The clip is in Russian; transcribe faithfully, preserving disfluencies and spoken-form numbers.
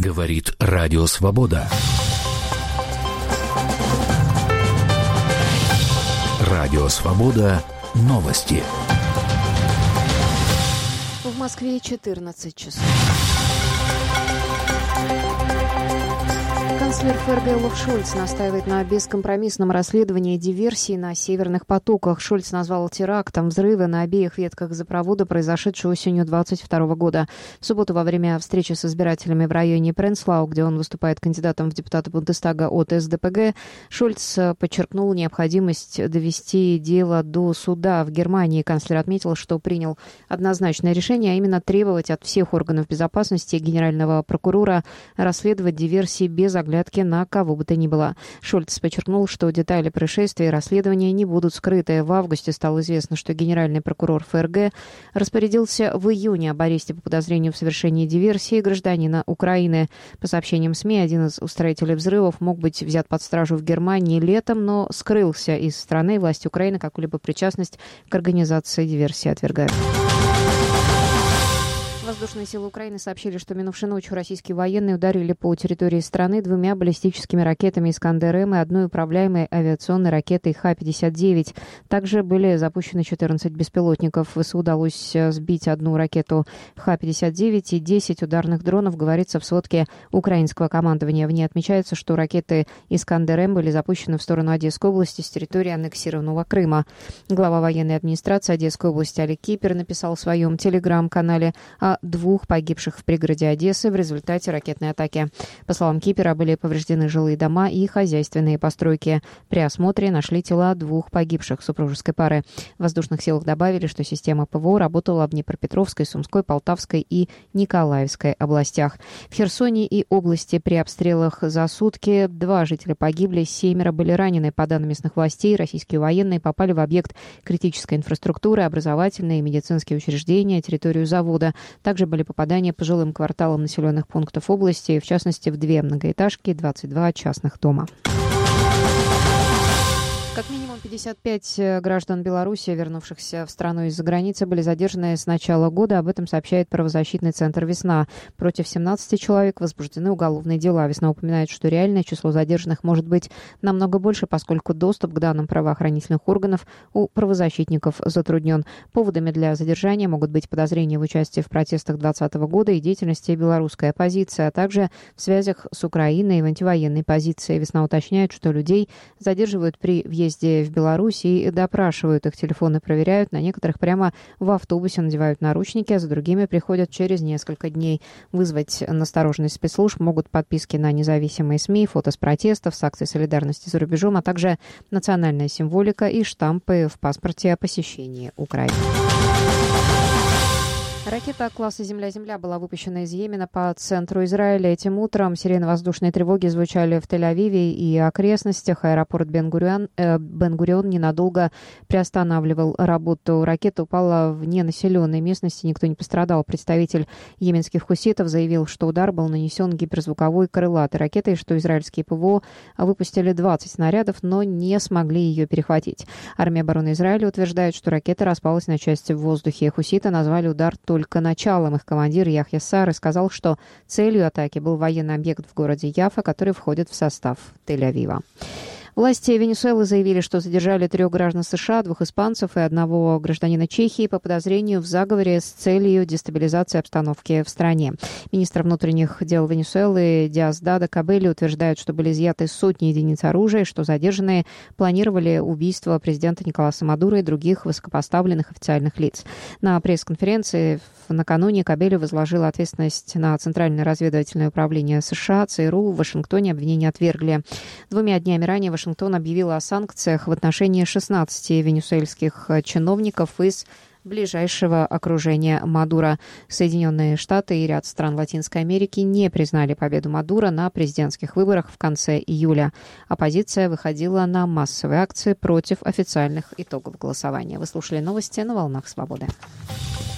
Говорит Радио Свобода. Радио Свобода. Новости. В Москве четырнадцать часов. Канцлер ФРГ Олаф Шольц настаивает на бескомпромиссном расследовании диверсий на северных потоках. Шольц назвал терактом взрывы на обеих ветках газопровода, произошедшие осенью двадцать второго года. В субботу во время встречи с избирателями в районе Пренслау, где он выступает кандидатом в депутаты Бундестага от СДПГ, Шольц подчеркнул необходимость довести дело до суда в Германии. Канцлер отметил, что принял однозначное решение, а именно требовать от всех органов безопасности и генерального прокурора расследовать диверсии без оглядки на кого бы то ни было. Шольц подчеркнул, что детали происшествия и расследования не будут скрыты. В августе стало известно, что генеральный прокурор ФРГ распорядился в июне об аресте по подозрению в совершении диверсии гражданина Украины. По сообщениям СМИ, один из устроителей взрывов мог быть взят под стражу в Германии летом, но скрылся из страны. Власти Украины какую-либо причастность к организации диверсии отвергают. Воздушные силы Украины сообщили, что минувшей ночью российские военные ударили по территории страны двумя баллистическими ракетами «Искандер-М» и одной управляемой авиационной ракетой Х пятьдесят девять. Также были запущены четырнадцать беспилотников. ВСУ удалось сбить одну ракету Х пятьдесят девять и десять ударных дронов, говорится в сводке украинского командования. В ней отмечается, что ракеты «Искандер-М» были запущены в сторону Одесской области с территории аннексированного Крыма. Глава военной администрации Одесской области Олег Кипер написал в своем телеграм-канале о двух погибших в пригороде Одессы в результате ракетной атаки. По словам Кипера, были повреждены жилые дома и хозяйственные постройки. При осмотре нашли тела двух погибших супружеской пары. В воздушных силах добавили, что система ПВО работала в Днепропетровской, Сумской, Полтавской и Николаевской областях. В Херсоне и области при обстрелах за сутки два жителя погибли, семеро были ранены. По данным местных властей, российские военные попали в объект критической инфраструктуры, образовательные и медицинские учреждения, территорию завода. Также были попадания по жилым кварталам населенных пунктов области, в частности, в две многоэтажки и двадцать два частных дома. Как минимум пятьдесят пять граждан Беларуси, вернувшихся в страну из-за границы, были задержаны с начала года. Об этом сообщает правозащитный центр «Весна». Против семнадцати человек возбуждены уголовные дела. «Весна» упоминает, что реальное число задержанных может быть намного больше, поскольку доступ к данным правоохранительных органов у правозащитников затруднен. Поводами для задержания могут быть подозрения в участии в протестах двадцатого года и деятельности белорусской оппозиции, а также в связях с Украиной и в антивоенной позиции. «Весна» уточняет, что людей задерживают при въезде в Беларусь и допрашивают, их телефоны проверяют, на некоторых прямо в автобусе надевают наручники, а за другими приходят через несколько дней. Вызвать настороженность спецслужб могут подписки на независимые СМИ, фото с протестов, с акций солидарности за рубежом, а также национальная символика и штампы в паспорте о посещении Украины. Ракета класса «Земля-Земля» была выпущена из Йемена по центру Израиля. Этим утром сирены воздушной тревоги звучали в Тель-Авиве и окрестностях. Аэропорт Бен-Гурион, э, Бен-Гурион ненадолго приостанавливал работу. Ракета упала в ненаселенной местности, никто не пострадал. Представитель йеменских хуситов заявил, что удар был нанесен гиперзвуковой крылатой ракетой, что израильские ПВО выпустили двадцать снарядов, но не смогли ее перехватить. Армия обороны Израиля утверждает, что ракета распалась на части в воздухе. Хуситы назвали удар только началом. Их командир Яхья Сар сказал, что целью атаки был военный объект в городе Яфа, который входит в состав Тель-Авива. Власти Венесуэлы заявили, что задержали трех граждан США, двух испанцев и одного гражданина Чехии по подозрению в заговоре с целью дестабилизации обстановки в стране. Министр внутренних дел Венесуэлы Диосдадо Кабелли утверждает, что были изъяты сотни единиц оружия, что задержанные планировали убийство президента Николаса Мадуро и других высокопоставленных официальных лиц. На пресс-конференции накануне Кабелли возложил ответственность на Центральное разведывательное управление США, ЦРУ. В Вашингтоне обвинения отвергли. Двумя днями ранее Вашингтон объявил о санкциях в отношении шестнадцати венесуэльских чиновников из ближайшего окружения Мадуро. Соединенные Штаты и ряд стран Латинской Америки не признали победу Мадуро на президентских выборах в конце июля. Оппозиция выходила на массовые акции против официальных итогов голосования. Вы слушали новости на «Волнах Свободы».